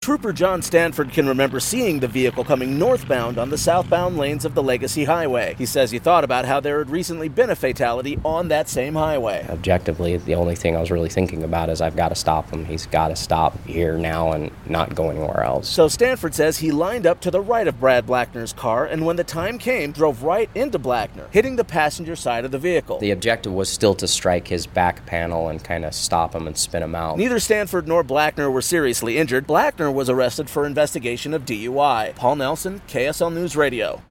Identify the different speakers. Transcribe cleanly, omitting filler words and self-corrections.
Speaker 1: Trooper John Stanford can remember seeing the vehicle coming northbound on the southbound lanes of the Legacy Highway. He says he thought about how there had recently been a fatality on that same highway.
Speaker 2: Objectively, the only thing I was really thinking about is I've got to stop him. He's got to stop here now and not go anywhere else.
Speaker 1: So Stanford says he lined up to the right of Brad Blackner's car, and when the time came, drove right into Blackner, hitting the passenger side of the vehicle.
Speaker 2: The objective was still to strike his back panel and kind of stop him and spin him out.
Speaker 1: Neither Stanford nor Blackner were seriously injured. Blackner was arrested for investigation of DUI. Paul Nelson, KSL News Radio.